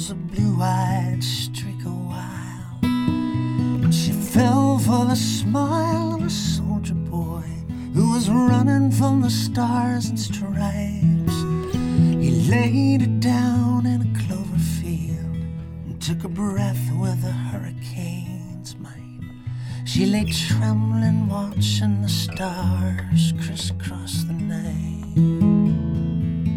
was a blue-eyed streak a while, and she fell for the smile of a soldier boy who was running from the stars and stripes. He laid her down in a clover field and took a breath with a hurricane's might. She lay trembling, watching the stars crisscross the night.